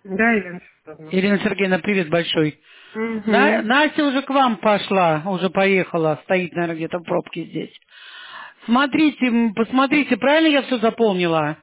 Да, Елена Федоровна. Ирина Сергеевна, привет большой. Угу. Настя уже к вам пошла, уже поехала, стоит, наверное, где-то в пробке здесь. Смотрите, посмотрите, правильно я все заполнила?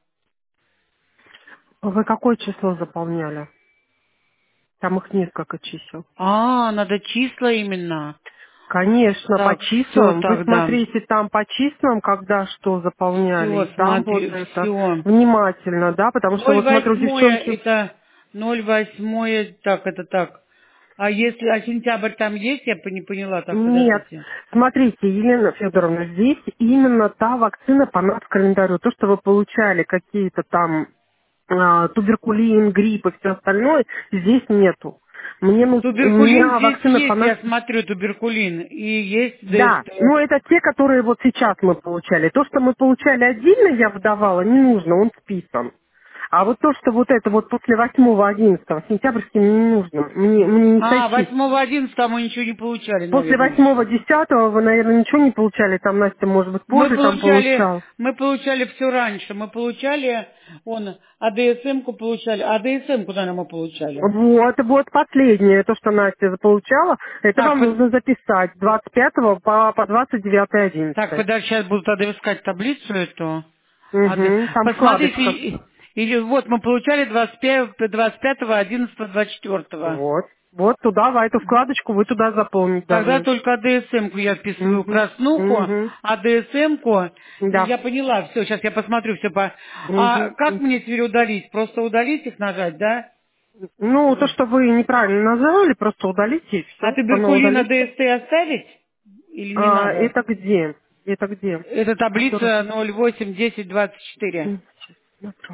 Вы какое число заполняли? Там их несколько чисел. Надо числа именно. Конечно, по Так, все числам. Вы тогда. смотрите там по числам, когда что заполняли, Все, и там вот смотри, это все. внимательно, да, потому что Ноль вот смотрю, восьмое девчонки, это 0,8, так, это так. А сентябрь там есть, я не поняла, так, нет. подождите. Смотрите, Елена Федоровна, здесь именно та вакцина по нацкалендарю. То, что вы получали какие-то там туберкулин, грипп и все остальное, здесь нету. У Туберкулин меня здесь вакцина по есть, нац... я смотрю, туберкулин. И есть Да, ДСТ. ну это те, которые вот сейчас мы получали. То, что мы получали отдельно, я выдавала, не нужно, он списан. А вот то, что вот это вот после 8-11 сентябрьский мне не нужно, мне не сойти. 8-11 мы ничего не получали, После наверное, еще. 8-10 вы, наверное, ничего не получали, там Настя, может быть, Мы позже там получали, получал. мы получали все раньше. Мы получали, АДСМ-ку получали. АДСМ куда нам мы получали? Вот последнее, то, что Настя получала, это Так, вам нужно записать с 25 по 29-11. подожди, сейчас буду тогда искать таблицу эту. Угу, там Посмотрите, вкладочка. или вот мы получали 25-го, 11-го, 24-го. Вот туда, в эту вкладочку вы туда заполнить Тогда должны. только АДСМ-ку я вписываю, Угу, краснуху, угу, АДСМ-ку. да. Я поняла, все, сейчас я посмотрю все по... А Угу. как мне теперь удалить? Просто удалить их нажать, да? Ну, то, что вы неправильно называли, просто удалите и А все. Оно туберкулин удалится. АДСТ оставить? Или не надо? Это где? Это где? Это Который? таблица 08, 10, 24. Сейчас смотрю.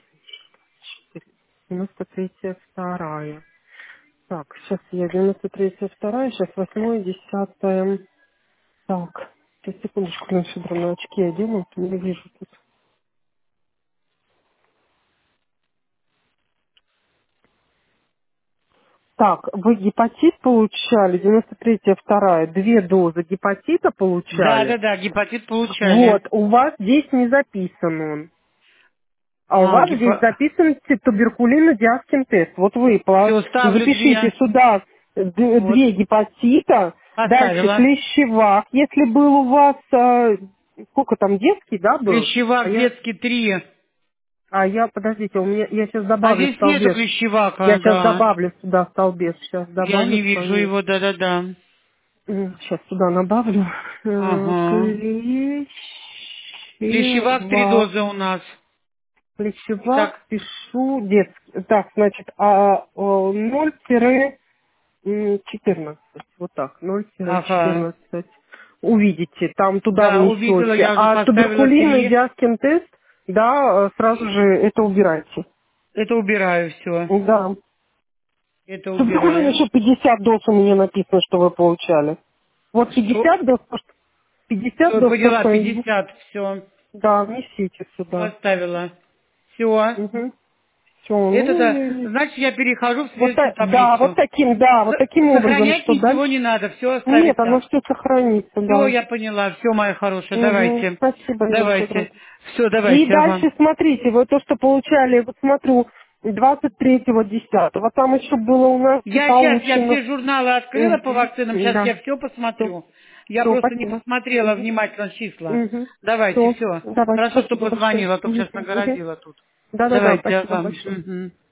93-я, вторая. Так, сейчас я 93-я, вторая, сейчас 8-я, 10-я. Так, сейчас, секундочку, Лена Федоровна, очки одену, не вижу тут. Так, вы гепатит получали, 93-я, вторая, 2 дозы гепатита получали. Да, гепатит получали. Вот, у вас здесь не записан он. А у вас здесь записан туберкулин-диаскин тест. Вот вы Все, ставлю запишите 2. сюда Вот, 2 гепатита, дальше поставила. клещевак. Если был у вас, сколько там, детский, да, был? А Клещевак я, детский 3. подождите, я сейчас А добавлю здесь нету столбец. Я клещевака, сейчас да. добавлю сюда столбец. Сейчас Я добавлю не вижу столбец. его, да. Сейчас сюда добавлю. Ага. Клещевак 3 Клещевак. дозы у нас. Плечевак, Итак, пишу детский. Так, значит, 0-14. Вот так, ага. 0-14. Увидите, там туда Да, увидела, внесете. я уже А поставила туберкулин и 3. диаскин тест, да, сразу же это убирайте. Это убираю все. Да. Это Туберкулин убираю. еще 50 доз у меня написано, что вы получали. Вот Что? 50 доз, 50 Все, доз то, поняла, что... 50. Все. Да, внесите сюда. Поставила. Все. Угу. Все, Это-то, ну, значит, я перехожу в вот, следующую вот таблицу. таким, да, вот таким образом, Сохранять что ничего дальше? не надо, все Нет, оставить оно так. все сохранится, Все, да. я поняла, все, моя хорошая, Угу. давайте. Спасибо, Елена Федоровна. Давайте. Все, И давайте, ага. дальше смотрите, вот то, что получали, вот смотрю, 23-10, там еще было у нас Я получено... все журналы открыла по вакцинам, сейчас Да, я все все, посмотрю. Я все, просто не спасибо. посмотрела Угу. внимательно числа. Угу. Давайте, Все, все. давайте, Хорошо, что спасибо большое. позвонила, а то б Угу. сейчас Угу. нагородила тут. Да-да-да, Давайте, спасибо ага. большое. Мгм.